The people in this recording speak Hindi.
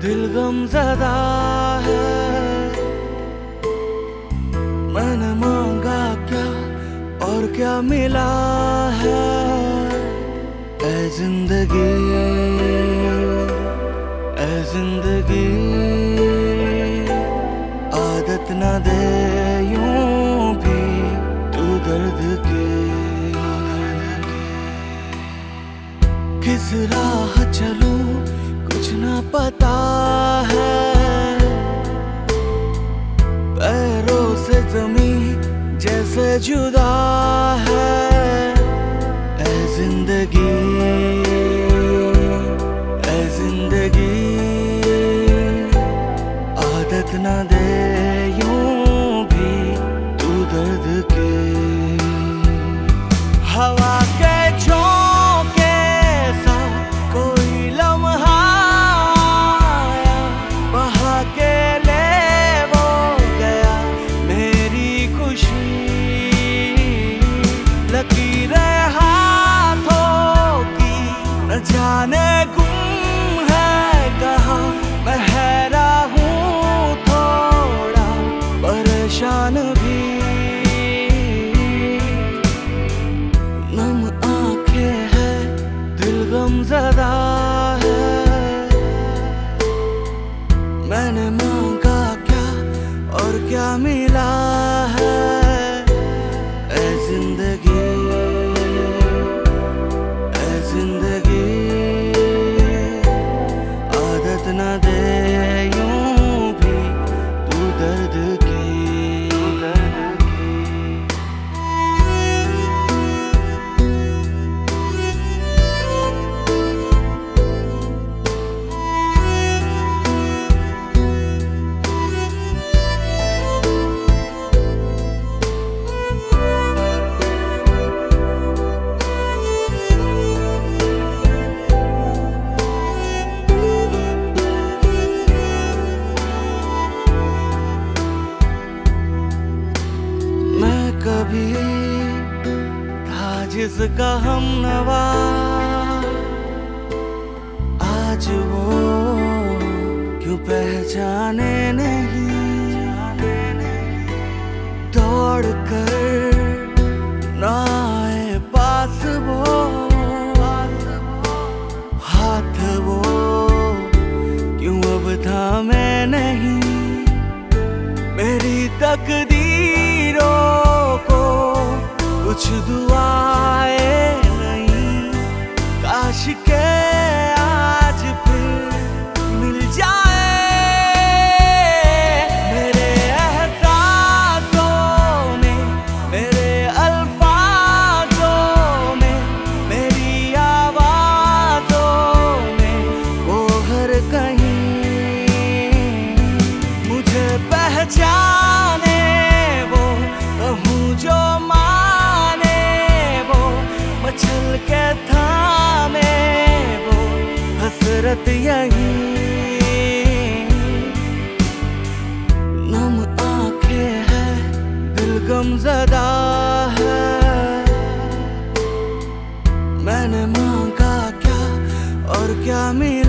दिल गमज़दा है। मैंने मांगा क्या और क्या मिला है। ऐ जिंदगी, ऐ जिंदगी, आदत न दे यूं भी तू दर्द की। किस राह चलूं कुछ न पता है। पैरों से ज़मीन जैसे जुदा है। ऐ जिंदगी, ऐ जिंदगी, आदत न दे यूं भी तू दर्द की। हवा के झोंके सा कोई लम्हा आया, बहा के ले वो गया मेरी खुशी। लकीरें हाथों की न जाने गुम है कहाँ। मैं हैरान हूँ थोड़ा परेशान भी। नम आंखें है, दिल गमज़दा है। मैंने मांगा क्या और क्या मिला है। ऐ जिंदगी, ऐ जिंदगी, आदत न दे यूं भी तू दर्द की। कभी था जिसका हमनवा, आज वो क्यों पहचाने नहीं। दौड़ कर ना आए पास वो, हाथ वो क्यों अब थामे नहीं। मेरी तकदीरों को कुछ दुआएं नहीं। काश के आज फिर मिल जाए। मेरे एहसासों में, मेरे अल्फाजों में, मेरी आवाज़ों में वो हर कहीं मुझे पहचाने। वो कहूँ जो माने, वो मचल के थामे, वो हसरत यही। नम आंखें है, दिल गमज़दा है। मैंने मांगा क्या और क्या मिला।